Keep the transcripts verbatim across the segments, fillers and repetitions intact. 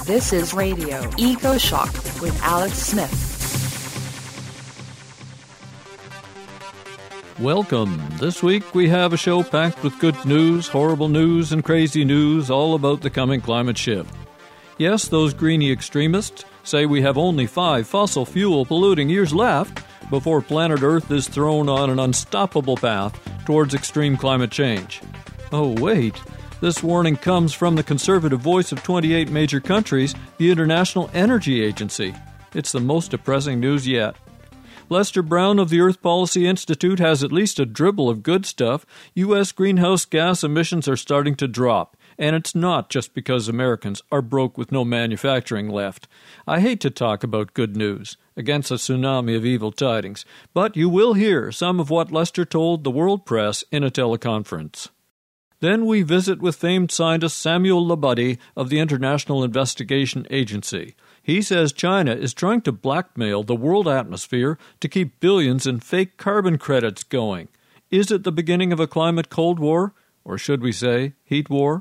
This is Radio Eco Shock with Alex Smith. Welcome. This week we have a show packed with good news, horrible news, and crazy news all about the coming climate shift. Yes, those greenie extremists say we have only five fossil fuel polluting years left before planet Earth is thrown on an unstoppable path towards extreme climate change. Oh, wait. This warning comes from the conservative voice of twenty-eight major countries, the International Energy Agency. It's the most depressing news yet. Lester Brown of the Earth Policy Institute has at least a dribble of good stuff. U S greenhouse gas emissions are starting to drop. And it's not just because Americans are broke with no manufacturing left. I hate to talk about good news against a tsunami of evil tidings, but you will hear some of what Lester told the world press in a teleconference. Then we visit with famed scientist Samuel Labuddy of the International Investigation Agency. He says China is trying to blackmail the world atmosphere to keep billions in fake carbon credits going. Is it the beginning of a climate cold war? Or should we say, heat war?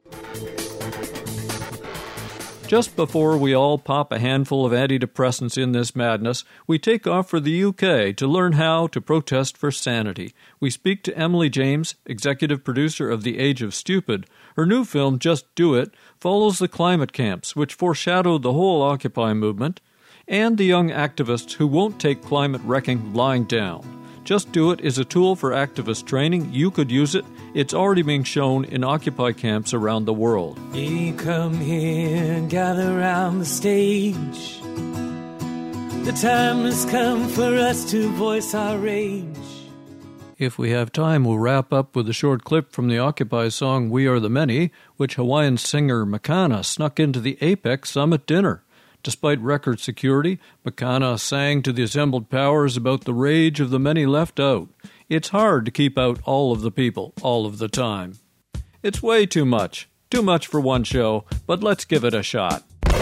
Just before we all pop a handful of antidepressants in this madness, we take off for the U K to learn how to protest for sanity. We speak to Emily James, executive producer of The Age of Stupid. Her new film, Just Do It, follows the climate camps, which foreshadowed the whole Occupy movement, and the young activists who won't take climate wrecking lying down. Just Do It is a tool for activist training. You could use it. It's already being shown in Occupy camps around the world. Ye come here and gather round the stage. The time has come for us to voice our rage. If we have time, we'll wrap up with a short clip from the Occupy song We Are the Many, which Hawaiian singer Makana snuck into the APEC summit dinner. Despite record security, Makana sang to the assembled powers about the rage of the many left out. It's hard to keep out all of the people, all of the time. It's way too much. Too much for one show, but let's give it a shot.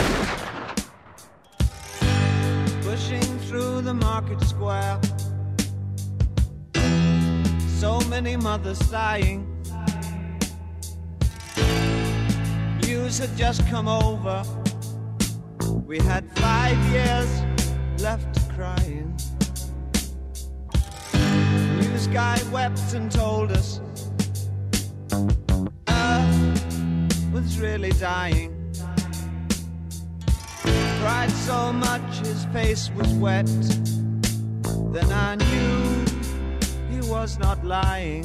Pushing through the market square, so many mothers sighing. News had just come over. We had five years left crying. News guy wept and told us Earth was really dying. Cried so much his face was wet. Then I knew he was not lying.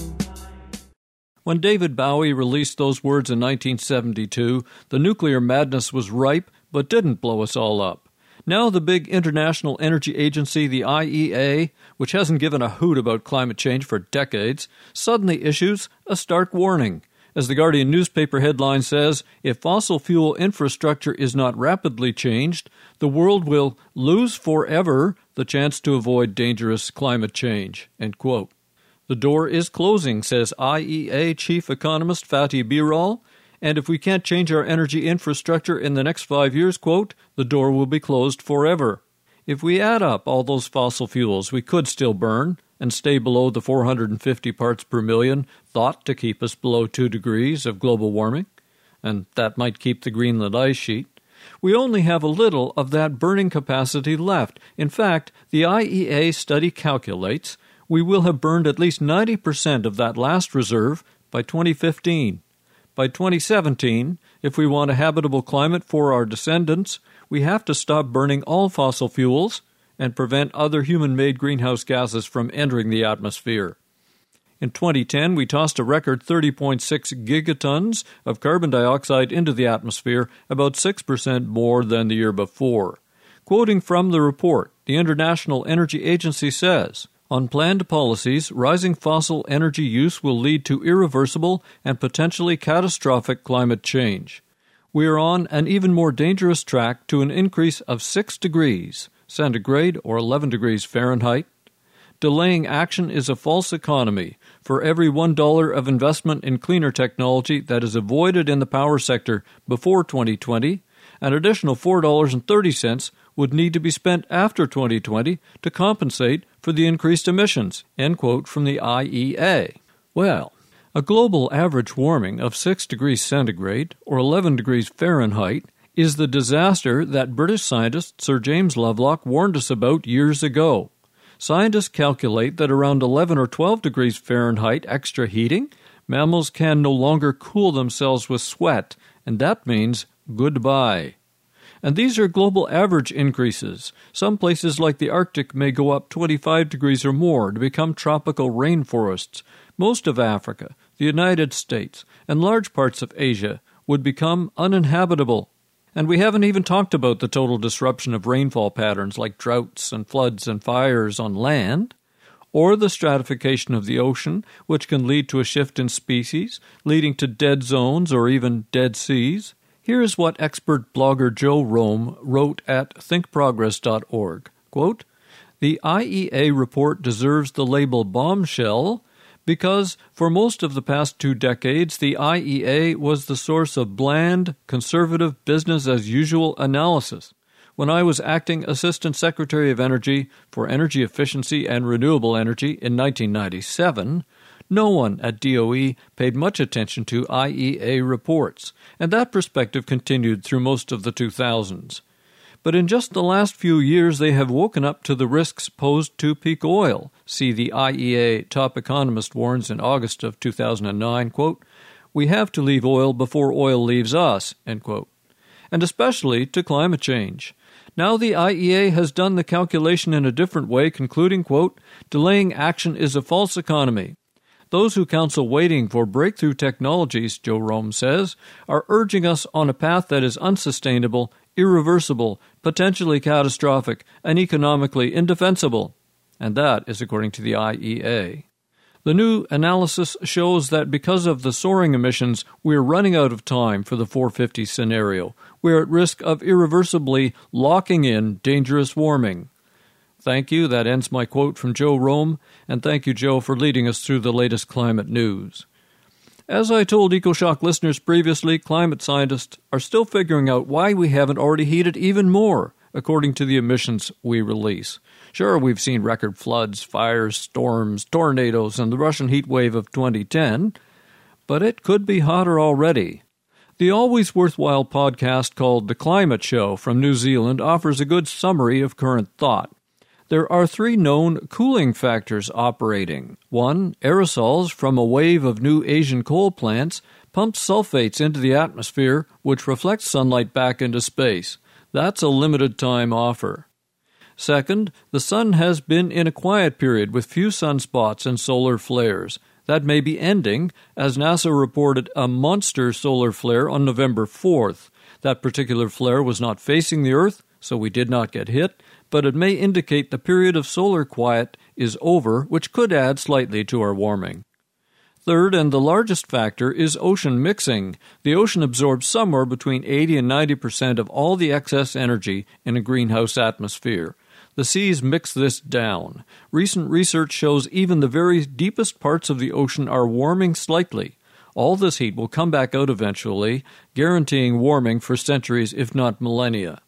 When David Bowie released those words in nineteen seventy-two, the nuclear madness was ripe, but didn't blow us all up. Now the big International Energy Agency, the I E A, which hasn't given a hoot about climate change for decades, suddenly issues a stark warning. As the Guardian newspaper headline says, if fossil fuel infrastructure is not rapidly changed, the world will lose forever the chance to avoid dangerous climate change. End quote. The door is closing, says I E A chief economist Fatih Birol, and if we can't change our energy infrastructure in the next five years, quote, the door will be closed forever. If we add up all those fossil fuels we could still burn and stay below the four hundred fifty parts per million thought to keep us below two degrees of global warming, and that might keep the Greenland ice sheet, we only have a little of that burning capacity left. In fact, the I E A study calculates we will have burned at least ninety percent of that last reserve by twenty fifteen. By twenty seventeen, if we want a habitable climate for our descendants, we have to stop burning all fossil fuels and prevent other human-made greenhouse gases from entering the atmosphere. In twenty ten, we tossed a record thirty point six gigatons of carbon dioxide into the atmosphere, about six percent more than the year before. Quoting from the report, the International Energy Agency says, on planned policies, rising fossil energy use will lead to irreversible and potentially catastrophic climate change. We are on an even more dangerous track to an increase of six degrees centigrade or eleven degrees Fahrenheit. Delaying action is a false economy. For every one dollar of investment in cleaner technology that is avoided in the power sector before twenty twenty, an additional four dollars and thirty cents would need to be spent after twenty twenty to compensate for the increased emissions, end quote from the I E A. Well, a global average warming of six degrees centigrade or eleven degrees Fahrenheit is the disaster that British scientist Sir James Lovelock warned us about years ago. Scientists calculate that around eleven or twelve degrees Fahrenheit extra heating, mammals can no longer cool themselves with sweat, and that means goodbye. And these are global average increases. Some places like the Arctic may go up twenty-five degrees or more to become tropical rainforests. Most of Africa, the United States, and large parts of Asia would become uninhabitable. And we haven't even talked about the total disruption of rainfall patterns like droughts and floods and fires on land, or the stratification of the ocean, which can lead to a shift in species, leading to dead zones or even dead seas. Here is what expert blogger Joe Rome wrote at think progress dot org. Quote, "The I E A report deserves the label bombshell because for most of the past two decades, the I E A was the source of bland, conservative, business-as-usual analysis. When I was acting Assistant Secretary of Energy for Energy Efficiency and Renewable Energy in nineteen ninety-seven, no one at D O E paid much attention to I E A reports, and that perspective continued through most of the two thousands. But in just the last few years, they have woken up to the risks posed to peak oil. See the I E A top economist warns in August of two thousand nine, quote, "We have to leave oil before oil leaves us," end quote. And especially to climate change. Now the I E A has done the calculation in a different way, concluding, quote, "Delaying action is a false economy. Those who counsel waiting for breakthrough technologies," Joe Rome says, "are urging us on a path that is unsustainable, irreversible, potentially catastrophic, and economically indefensible." And that is according to the I E A. The new analysis shows that because of the soaring emissions, we're running out of time for the four fifty scenario. We're at risk of irreversibly locking in dangerous warming. Thank you. That ends my quote from Joe Rome, and thank you, Joe, for leading us through the latest climate news. As I told EcoShock listeners previously, climate scientists are still figuring out why we haven't already heated even more, according to the emissions we release. Sure, we've seen record floods, fires, storms, tornadoes, and the Russian heat wave of twenty ten, but it could be hotter already. The always worthwhile podcast called The Climate Show from New Zealand offers a good summary of current thought. There are three known cooling factors operating. One, aerosols from a wave of new Asian coal plants pump sulfates into the atmosphere, which reflects sunlight back into space. That's a limited-time offer. Second, the sun has been in a quiet period with few sunspots and solar flares. That may be ending, as NASA reported a monster solar flare on November fourth. That particular flare was not facing the Earth, so we did not get hit, but it may indicate the period of solar quiet is over, which could add slightly to our warming. Third, and the largest factor, is ocean mixing. The ocean absorbs somewhere between eighty and ninety percent of all the excess energy in a greenhouse atmosphere. The seas mix this down. Recent research shows even the very deepest parts of the ocean are warming slightly. All this heat will come back out eventually, guaranteeing warming for centuries, if not millennia.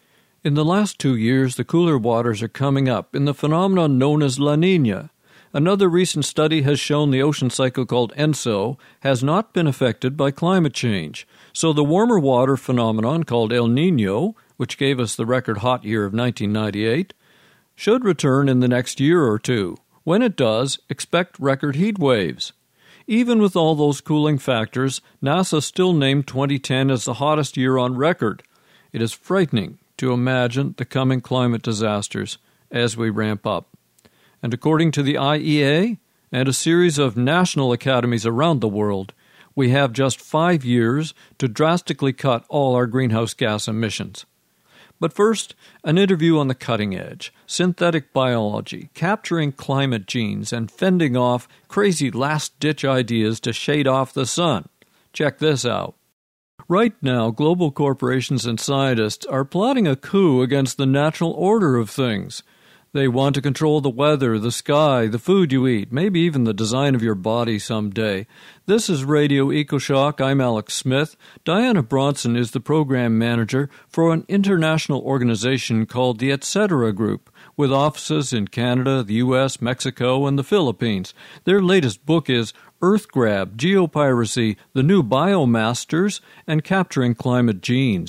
In the last two years, the cooler waters are coming up in the phenomenon known as La Niña. Another recent study has shown the ocean cycle called ENSO has not been affected by climate change. So the warmer water phenomenon called El Niño, which gave us the record hot year of nineteen ninety-eight, should return in the next year or two. When it does, expect record heat waves. Even with all those cooling factors, NASA still named twenty ten as the hottest year on record. It is frightening to imagine the coming climate disasters as we ramp up. And according to the I E A and a series of national academies around the world, we have just five years to drastically cut all our greenhouse gas emissions. But first, an interview on the cutting edge, synthetic biology, capturing climate genes, and fending off crazy last-ditch ideas to shade off the sun. Check this out. Right now, global corporations and scientists are plotting a coup against the natural order of things. They want to control the weather, the sky, the food you eat, maybe even the design of your body someday. This is Radio EcoShock. I'm Alex Smith. Diana Bronson is the program manager for an international organization called the Et Cetera Group, with offices in Canada, the U S, Mexico, and the Philippines. Their latest book is Earth Grab, Geopiracy, The New Biomasters, and Capturing Climate Genes.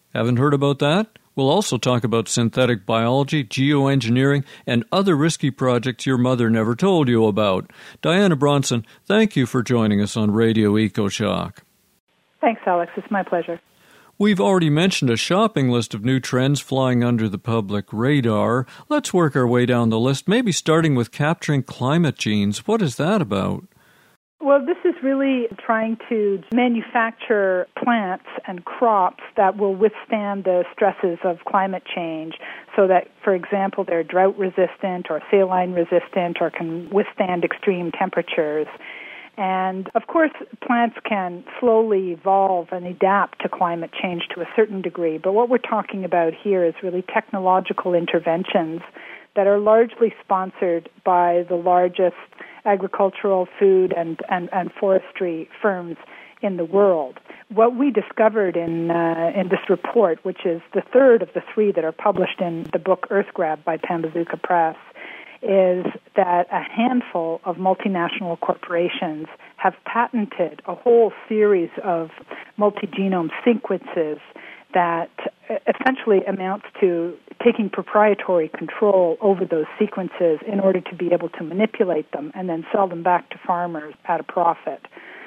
Haven't heard about that? We'll also talk about synthetic biology, geoengineering, and other risky projects your mother never told you about. Diana Bronson, thank you for joining us on Radio EcoShock. Thanks, Alex. It's my pleasure. We've already mentioned a shopping list of new trends flying under the public radar. Let's work our way down the list, maybe starting with capturing climate genes. What is that about? Well, this is really trying to manufacture plants and crops that will withstand the stresses of climate change so that, for example, they're drought resistant or saline resistant or can withstand extreme temperatures. And, of course, plants can slowly evolve and adapt to climate change to a certain degree, but what we're talking about here is really technological interventions that are largely sponsored by the largest agricultural, food, and, and, and forestry firms in the world. What we discovered in uh, in this report, which is the third of the three that are published in the book Earth Grab by Pambazuka Press, is that a handful of multinational corporations have patented a whole series of multi-genome sequences that essentially amounts to taking proprietary control over those sequences in order to be able to manipulate them and then sell them back to farmers at a profit.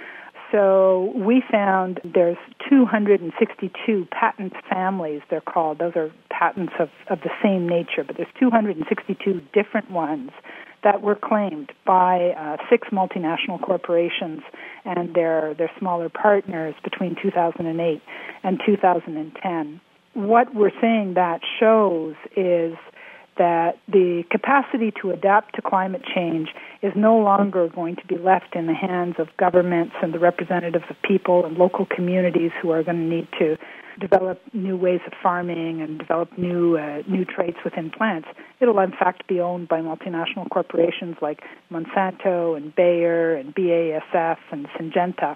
So we found there's two hundred sixty-two patent families, they're called. Those are patents of, of the same nature, but there's two hundred sixty-two different ones that were claimed by uh, six multinational corporations and their, their smaller partners between two thousand eight and two thousand ten. What we're saying that shows is that the capacity to adapt to climate change is no longer going to be left in the hands of governments and the representatives of people and local communities who are going to need to develop new ways of farming and develop new uh, new traits within plants. It'll in fact be owned by multinational corporations like Monsanto and Bayer and B A S F and Syngenta.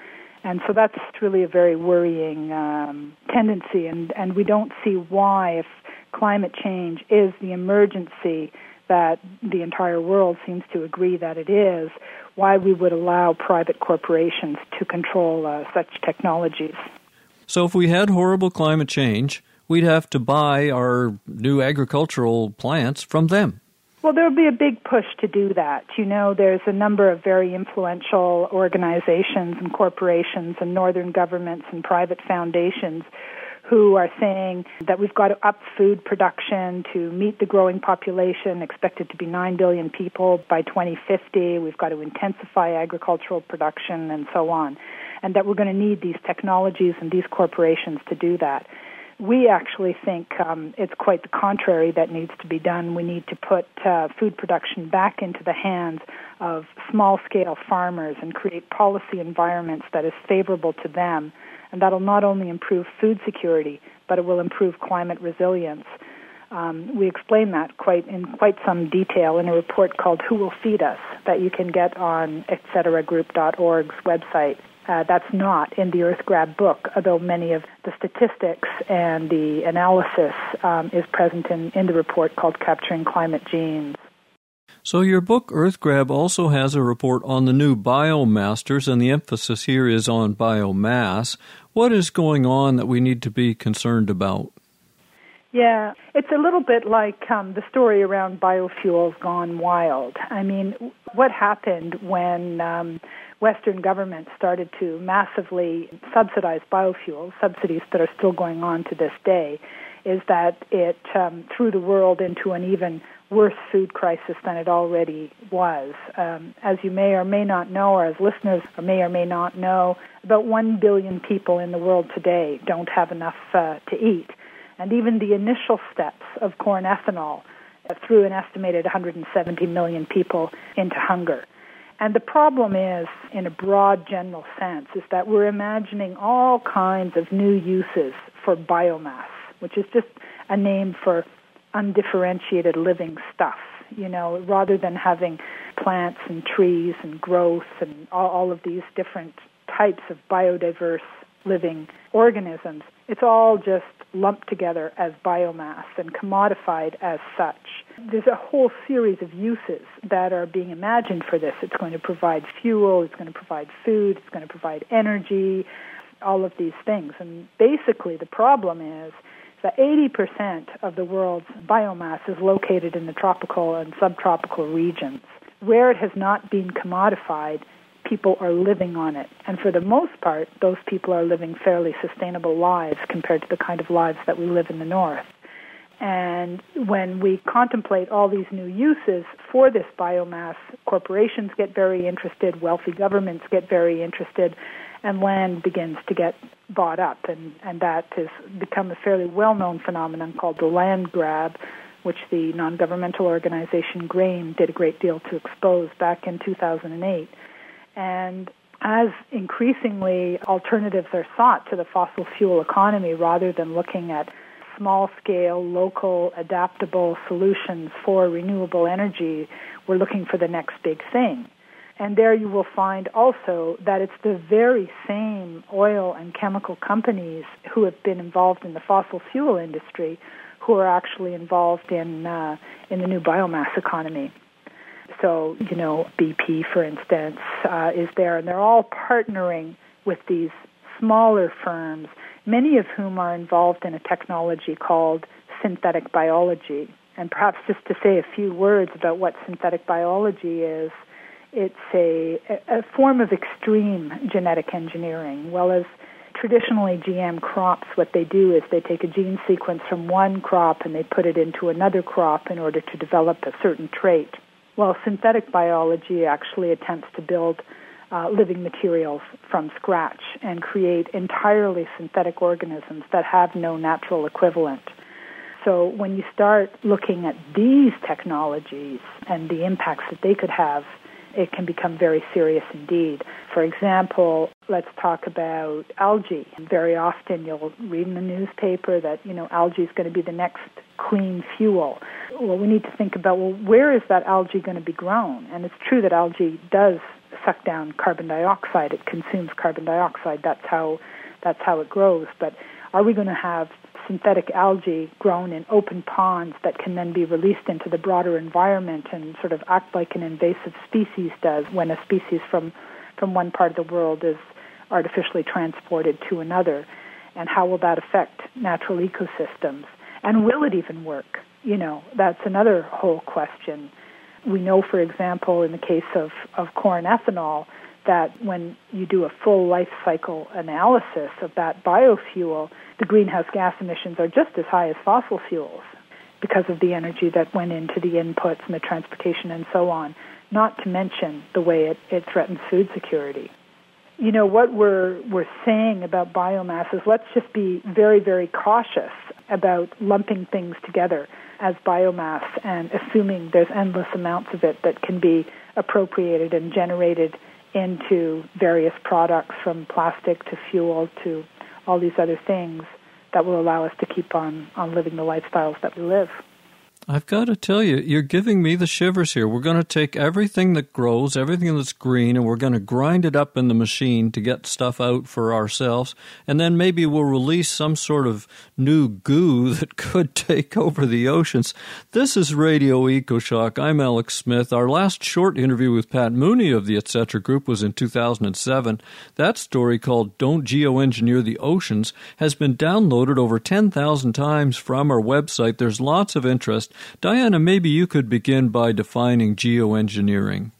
And so that's really a very worrying um, tendency, and, and we don't see why, if climate change is the emergency that the entire world seems to agree that it is, why we would allow private corporations to control uh, such technologies. So if we had horrible climate change, we'd have to buy our new agricultural plants from them. Well, there would be a big push to do that. You know, there's a number of very influential organizations and corporations and northern governments and private foundations who are saying that we've got to up food production to meet the growing population, expected to be nine billion people by twenty fifty. We've got to intensify agricultural production and so on, and that we're going to need these technologies and these corporations to do that. We actually think um, it's quite the contrary that needs to be done. We need to put uh, food production back into the hands of small-scale farmers and create policy environments that is favorable to them. And that'll not only improve food security, but it will improve climate resilience. Um, we explain that quite in quite some detail in a report called Who Will Feed Us that you can get on et cetera group dot org's website. Uh, that's not in the Earth Grab book, although many of the statistics and the analysis um, is present in, in the report called Capturing Climate Genes. So your book, Earth Grab, also has a report on the new biomasters, and the emphasis here is on biomass. What is going on that we need to be concerned about? Yeah, it's a little bit like um, the story around biofuels gone wild. I mean, what happened when um, Western governments started to massively subsidize biofuels, subsidies that are still going on to this day, is that it um, threw the world into an even worse food crisis than it already was. Um, as you may or may not know, or as listeners may or may not know, about one billion people in the world today don't have enough uh, to eat. And even the initial steps of corn ethanol uh, threw an estimated one hundred seventy million people into hunger. And the problem is, in a broad general sense, is that we're imagining all kinds of new uses for biomass, which is just a name for undifferentiated living stuff, you know, rather than having plants and trees and growth and all, all of these different types of biodiverse living organisms. It's all just lumped together as biomass and commodified as such. There's a whole series of uses that are being imagined for this. It's going to provide fuel, it's going to provide food, it's going to provide energy, all of these things. And basically the problem is that eighty percent of the world's biomass is located in the tropical and subtropical regions. Where it has not been commodified, people are living on it. And for the most part, those people are living fairly sustainable lives compared to the kind of lives that we live in the north. And when we contemplate all these new uses for this biomass, corporations get very interested, wealthy governments get very interested, and land begins to get bought up. And, and that has become a fairly well-known phenomenon called the land grab, which the non-governmental organization GRAIN did a great deal to expose back in two thousand eight. And as increasingly alternatives are sought to the fossil fuel economy rather than looking at small-scale, local, adaptable solutions for renewable energy, we're looking for the next big thing. And there you will find also that it's the very same oil and chemical companies who have been involved in the fossil fuel industry who are actually involved in uh, in the new biomass economy. So, you know, B P, for instance, uh, is there, and they're all partnering with these smaller firms, many of whom are involved in a technology called synthetic biology. And perhaps just to say a few words about what synthetic biology is, it's a, a form of extreme genetic engineering. Well, as traditionally G M crops, what they do is they take a gene sequence from one crop and they put it into another crop in order to develop a certain trait. Well, synthetic biology actually attempts to build uh, living materials from scratch and create entirely synthetic organisms that have no natural equivalent. So when you start looking at these technologies and the impacts that they could have, it can become very serious indeed. For example, let's talk about algae. Very often you'll read in the newspaper that, you know, algae is going to be the next clean fuel. Well, we need to think about, well, where is that algae going to be grown? And it's true that algae does suck down carbon dioxide. It consumes carbon dioxide. That's how that's how it grows. But are we going to have synthetic algae grown in open ponds that can then be released into the broader environment and sort of act like an invasive species does when a species from, from one part of the world is artificially transported to another? And how will that affect natural ecosystems? And will it even work? You know, that's another whole question. We know, for example, in the case of, of corn ethanol, that when you do a full life cycle analysis of that biofuel, the greenhouse gas emissions are just as high as fossil fuels because of the energy that went into the inputs and the transportation and so on, not to mention the way it, it threatens food security. You know, what we're we're saying about biomass is let's just be very, very cautious about lumping things together as biomass and assuming there's endless amounts of it that can be appropriated and generated into various products, from plastic to fuel to all these other things that will allow us to keep on, on living the lifestyles that we live. I've got to tell you, you're giving me the shivers here. We're going to take everything that grows, everything that's green, and we're going to grind it up in the machine to get stuff out for ourselves, and then maybe we'll release some sort of new goo that could take over the oceans. This is Radio EcoShock. I'm Alex Smith. Our last short interview with Pat Mooney of the Et Cetera Group was in two thousand seven. That story, called Don't Geoengineer the Oceans, has been downloaded over ten thousand times from our website. There's lots of interest. Diana, maybe you could begin by defining geoengineering.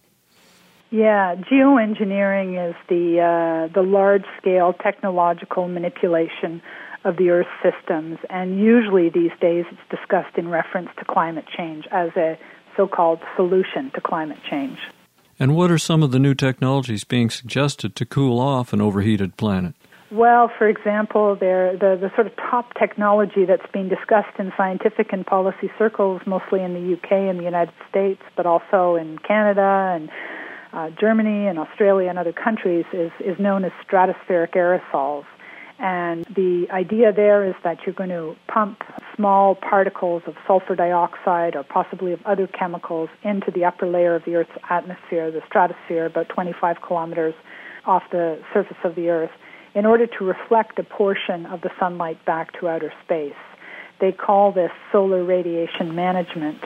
Yeah, geoengineering is the uh, the large-scale technological manipulation of the Earth's systems, and usually these days it's discussed in reference to climate change as a so-called solution to climate change. And what are some of the new technologies being suggested to cool off an overheated planet? Well, for example, there the, the sort of top technology that's being discussed in scientific and policy circles, mostly in the U K and the United States, but also in Canada and uh, Germany and Australia and other countries, is, is known as stratospheric aerosols. And the idea there is that you're going to pump small particles of sulfur dioxide or possibly of other chemicals into the upper layer of the Earth's atmosphere, the stratosphere, about twenty-five kilometers off the surface of the Earth, in order to reflect a portion of the sunlight back to outer space. They call this solar radiation management.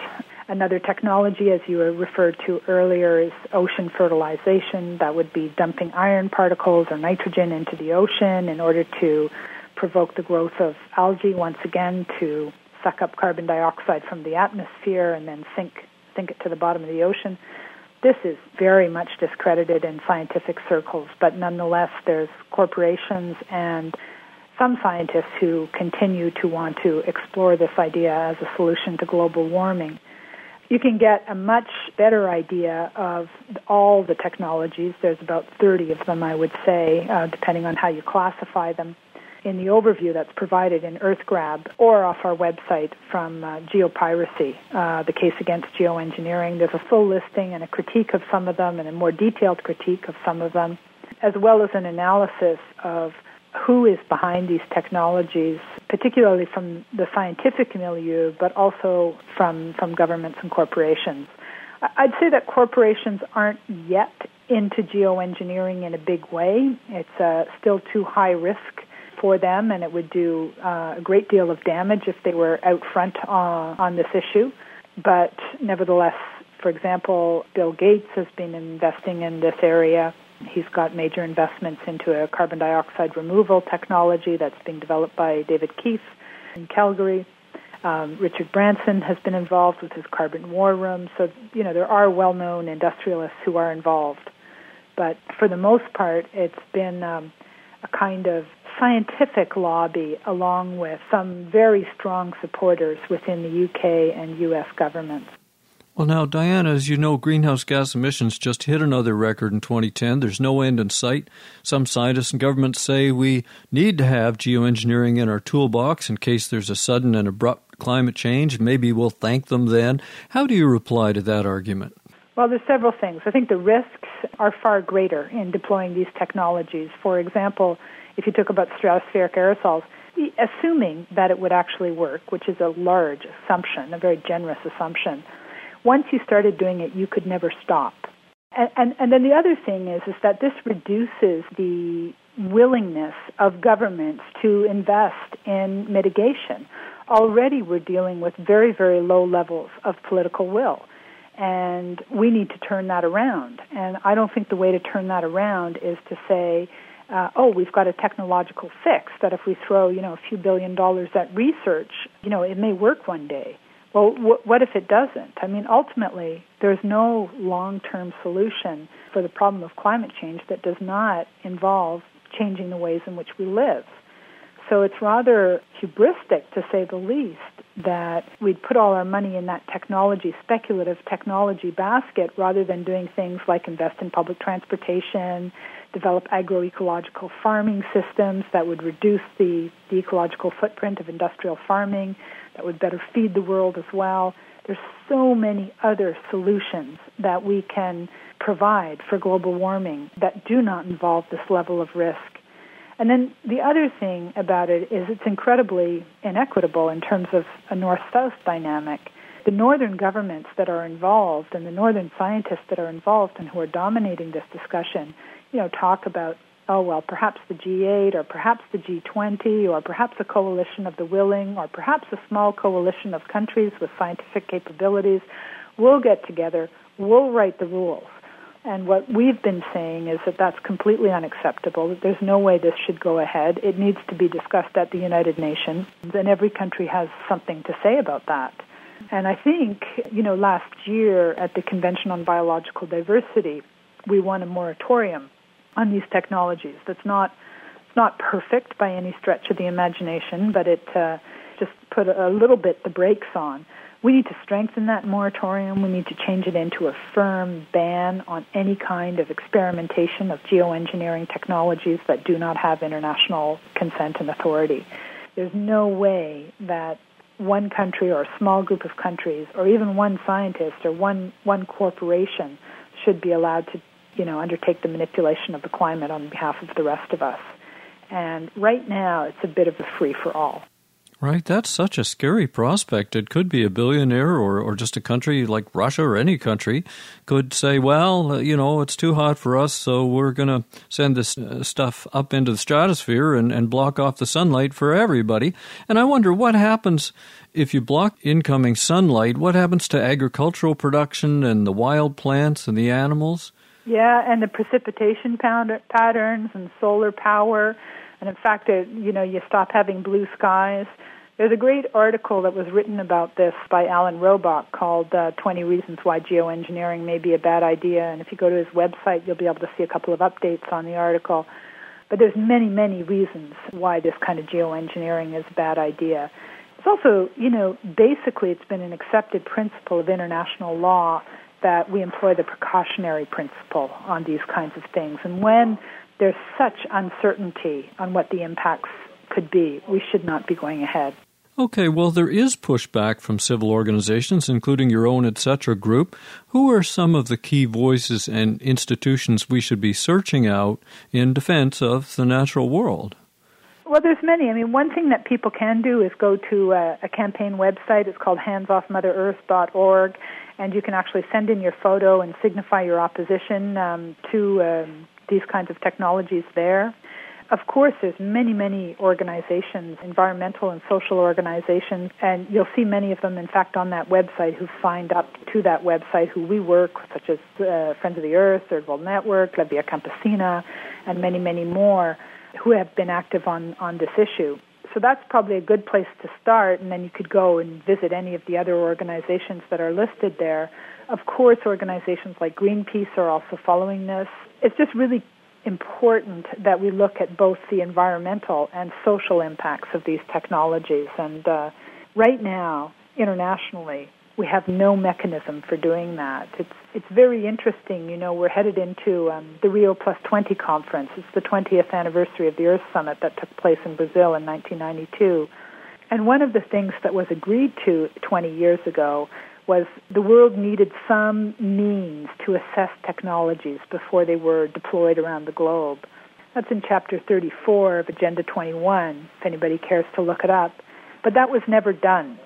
Another technology, as you referred to earlier, is ocean fertilization. That would be dumping iron particles or nitrogen into the ocean in order to provoke the growth of algae, once again, to suck up carbon dioxide from the atmosphere and then sink, sink it to the bottom of the ocean. This is very much discredited in scientific circles, but nonetheless there's corporations and some scientists who continue to want to explore this idea as a solution to global warming. You can get a much better idea of all the technologies. There's about thirty of them, I would say, uh, depending on how you classify them, in the overview that's provided in EarthGrab or off our website from uh, Geopiracy, uh, the case against geoengineering. There's a full listing and a critique of some of them and a more detailed critique of some of them, as well as an analysis of who is behind these technologies, particularly from the scientific milieu, but also from, from governments and corporations. I'd say that corporations aren't yet into geoengineering in a big way. It's uh, still too high risk for them, and it would do uh, a great deal of damage if they were out front on, on this issue. But nevertheless, for example, Bill Gates has been investing in this area. He's got major investments into a carbon dioxide removal technology that's being developed by David Keefe in Calgary. Um, Richard Branson has been involved with his carbon war room. So, you know, there are well-known industrialists who are involved. But for the most part, it's been um, a kind of scientific lobby along with some very strong supporters within the U K and U S governments. Well, now, Diana, as you know, greenhouse gas emissions just hit another record in twenty ten. There's no end in sight. Some scientists and governments say we need to have geoengineering in our toolbox in case there's a sudden and abrupt climate change. Maybe we'll thank them then. How do you reply to that argument? Well, there's several things. I think the risks are far greater in deploying these technologies. For example, if you talk about stratospheric aerosols, assuming that it would actually work, which is a large assumption, a very generous assumption, once you started doing it, you could never stop. And, and, and then the other thing is, is that this reduces the willingness of governments to invest in mitigation. Already we're dealing with very, very low levels of political will, and we need to turn that around. And I don't think the way to turn that around is to say, Uh, oh, we've got a technological fix that if we throw, you know, a few billion dollars at research, you know, it may work one day. Well, wh- what if it doesn't? I mean, ultimately, there's no long-term solution for the problem of climate change that does not involve changing the ways in which we live. So it's rather hubristic, to say the least, that we'd put all our money in that technology, speculative technology basket, rather than doing things like invest in public transportation, develop agroecological farming systems that would reduce the, the ecological footprint of industrial farming, that would better feed the world as well. There's so many other solutions that we can provide for global warming that do not involve this level of risk. And then the other thing about it is it's incredibly inequitable in terms of a north-south dynamic. The northern governments that are involved and the northern scientists that are involved and who are dominating this discussion, you know, talk about, oh, well, perhaps the G eight or perhaps the G twenty or perhaps a coalition of the willing or perhaps a small coalition of countries with scientific capabilities will get together, will write the rules. And what we've been saying is that that's completely unacceptable, that there's no way this should go ahead. It needs to be discussed at the United Nations, and every country has something to say about that. And I think, you know, last year at the Convention on Biological Diversity, we won a moratorium on these technologies. That's not it's not perfect by any stretch of the imagination, but it uh, just put a little bit the brakes on. We need to strengthen that moratorium. We need to change it into a firm ban on any kind of experimentation of geoengineering technologies that do not have international consent and authority. There's no way that one country or a small group of countries or even one scientist or one, one corporation should be allowed to, you know, undertake the manipulation of the climate on behalf of the rest of us. And right now, it's a bit of a free-for-all. Right, that's such a scary prospect. It could be a billionaire or, or just a country like Russia or any country could say, well, you know, it's too hot for us, so we're going to send this stuff up into the stratosphere and, and block off the sunlight for everybody. And I wonder what happens if you block incoming sunlight. What happens to agricultural production and the wild plants and the animals? Yeah, and the precipitation patterns and solar power. And in fact, it, you know, you stop having blue skies. There's a great article that was written about this by Alan Robach called uh, twenty Reasons Why Geoengineering May Be a Bad Idea. And if you go to his website, you'll be able to see a couple of updates on the article. But there's many, many reasons why this kind of geoengineering is a bad idea. It's also, you know, basically it's been an accepted principle of international law that we employ the precautionary principle on these kinds of things. And when there's such uncertainty on what the impacts could be, we should not be going ahead. Okay, well, there is pushback from civil organizations, including your own et cetera group. Who are some of the key voices and institutions we should be searching out in defense of the natural world? Well, there's many. I mean, one thing that people can do is go to a, a campaign website. It's called hands off mother earth dot org, and you can actually send in your photo and signify your opposition um, to um, these kinds of technologies there. Of course, there's many, many organizations, environmental and social organizations, and you'll see many of them, in fact, on that website who've signed up to that website, who we work with, such as uh, Friends of the Earth, Third World Network, La Via Campesina, and many, many more who have been active on, on this issue. So that's probably a good place to start, and then you could go and visit any of the other organizations that are listed there. Of course, organizations like Greenpeace are also following this. It's just really important that we look at both the environmental and social impacts of these technologies. And uh, right now, internationally, we have no mechanism for doing that. It's it's very interesting. You know, we're headed into um, the Rio Plus twenty conference. It's the twentieth anniversary of the Earth Summit that took place in Brazil in nineteen ninety-two. And one of the things that was agreed to twenty years ago was the world needed some means to assess technologies before they were deployed around the globe. That's in Chapter thirty-four of Agenda twenty-one, if anybody cares to look it up. But that was never done.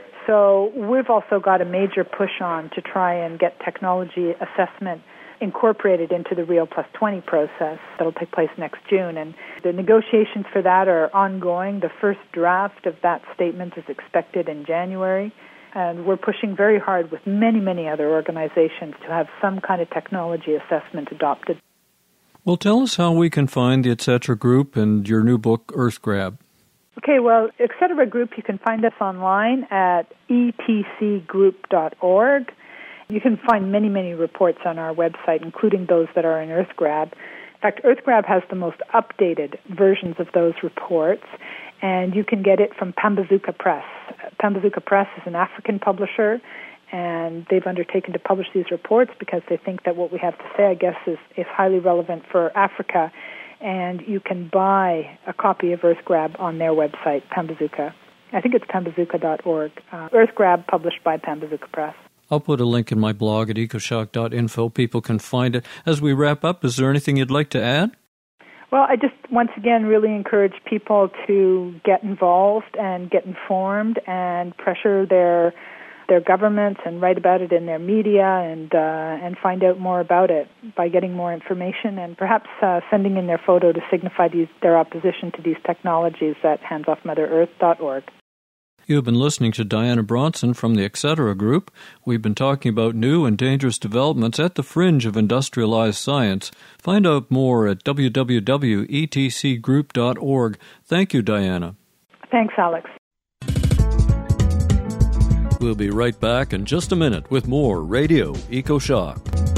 So we've also got a major push on to try and get technology assessment incorporated into the Rio Plus twenty process that'll take place next June. And the negotiations for that are ongoing. The first draft of that statement is expected in January. And we're pushing very hard with many, many other organizations to have some kind of technology assessment adopted. Well, tell us how we can find the et cetera group and your new book, Earth Grab. Okay, well, et cetera group, you can find us online at e t c group dot org. You can find many, many reports on our website, including those that are in Earth Grab. In fact, Earth Grab has the most updated versions of those reports, and you can get it from Pambazuka Press. Pambazuka Press is an African publisher, and they've undertaken to publish these reports because they think that what we have to say, I guess, is, is highly relevant for Africa. And you can buy a copy of Earth Grab on their website, Pambazuka. I think it's pambazuka dot org. Uh, Earth Grab, published by Pambazuka Press. I'll put a link in my blog at ecoshock dot info. People can find it. As we wrap up, is there anything you'd like to add? Well, I just, once again, really encourage people to get involved and get informed and pressure their their governments and write about it in their media and uh, and find out more about it by getting more information and perhaps uh, sending in their photo to signify these, their opposition to these technologies at hands off mother earth dot org. You've been listening to Diana Bronson from the et cetera Group. We've been talking about new and dangerous developments at the fringe of industrialized science. Find out more at w w w dot e t c group dot org. Thank you, Diana. Thanks, Alex. We'll be right back in just a minute with more Radio EcoShock.